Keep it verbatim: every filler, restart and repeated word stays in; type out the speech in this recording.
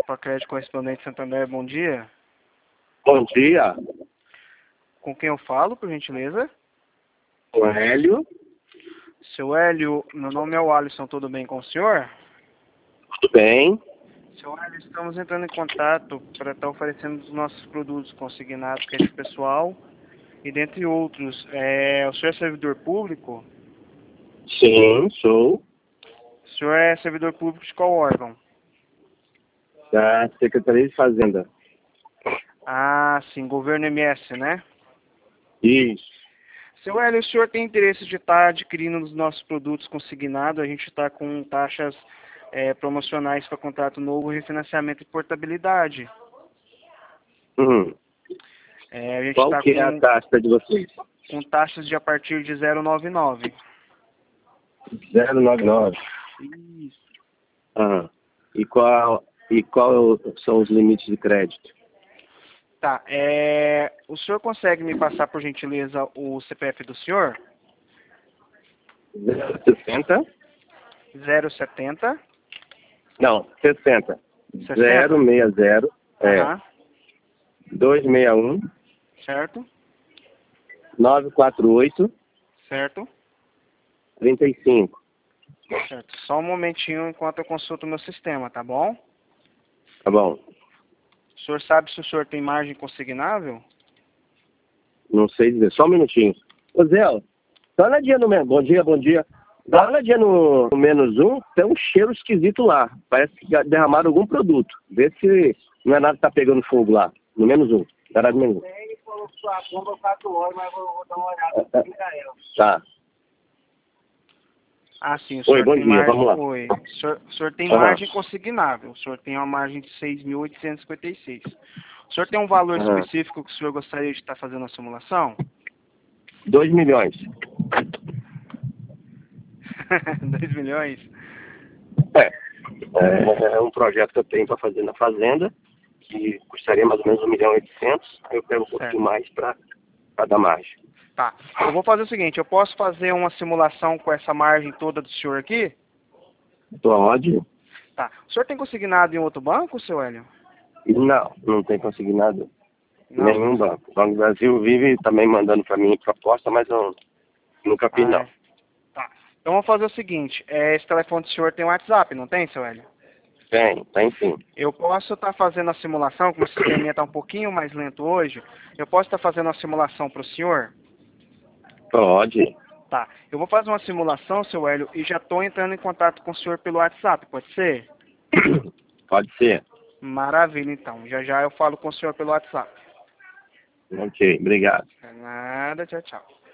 Copa Crédito Correspondente Santander, bom dia. Bom dia, Com quem eu falo, por gentileza? o Hélio. Seu Hélio, meu nome é o Alisson, tudo bem com o senhor? Tudo bem? Seu Hélio, estamos entrando em contato para estar oferecendo os nossos produtos consignados, crédito pessoal e dentre outros. É, o senhor é servidor público? Sim, sou O senhor é servidor público de qual órgão? da Secretaria de Fazenda. Ah, sim, governo M S, né? Isso. Seu Hélio, o senhor tem interesse de estar adquirindo os nossos produtos consignados? A gente está com taxas é, promocionais para contrato novo, refinanciamento e portabilidade. Hum. É, a gente Qual está que é a com, taxa de vocês? com taxas de a partir de zero vírgula noventa e nove. zero noventa e nove. Isso. Ah. E qual, e qual são os limites de crédito? Tá, é, o senhor consegue me passar, por gentileza, o C P F do senhor? zero sessenta? zero setenta. Não, sessenta. sessenta? zero seis zero. É. Aham, dois seis um. certo, nove quatro oito. certo, trinta e cinco. certo. Só um momentinho enquanto eu consulto o meu sistema, tá bom? Tá bom. O senhor sabe se o senhor tem margem consignável? Não sei dizer. Só um minutinho. Ô Zé, dá uma olhadinha no menos. Bom dia, bom dia. Dá uma olhadinha no, no menos um. Tem um cheiro esquisito lá. Parece que derramaram algum produto. Vê se não é nada que tá pegando fogo lá. No menos um. Dará no menos um. Ele falou que sua bomba quatro horas, mas vou, vou dar uma olhada aqui pra ela. Tá. Ah, sim, o Oi, senhor bom tem dia. margem. Vamos lá. Oi. O senhor, o senhor tem Aham. margem consignável. O senhor tem uma margem de seis mil oitocentos e cinquenta e seis. O senhor tem um valor Aham. específico que o senhor gostaria de estar fazendo a simulação? dois milhões. dois milhões? É. É, é um projeto que eu tenho para fazer na fazenda, que custaria mais ou menos um milhão e oitocentos. Aí eu pego um pouquinho Certo. mais para dar margem. Tá. Eu vou fazer o seguinte, eu posso fazer uma simulação com essa margem toda do senhor aqui? Pode? Tá. O senhor tem consignado em outro banco, seu Hélio? Não, não tem consignado. Não. Nenhum banco. O Banco do Brasil vive também mandando para mim proposta, mas eu nunca fiz, Ah, não. é. Tá. Então vamos fazer o seguinte, é, esse telefone do senhor tem WhatsApp, não tem, seu Hélio? Tem, tem sim. Eu posso estar fazendo a simulação, como o sistema está um pouquinho mais lento hoje, eu posso estar fazendo a simulação para o senhor? Pode. Tá. Eu vou fazer uma simulação, seu Hélio, e já estou entrando em contato com o senhor pelo WhatsApp, pode ser? Pode ser. Maravilha, então. Já já eu falo com o senhor pelo WhatsApp. Ok, obrigado. Nada, tchau, tchau.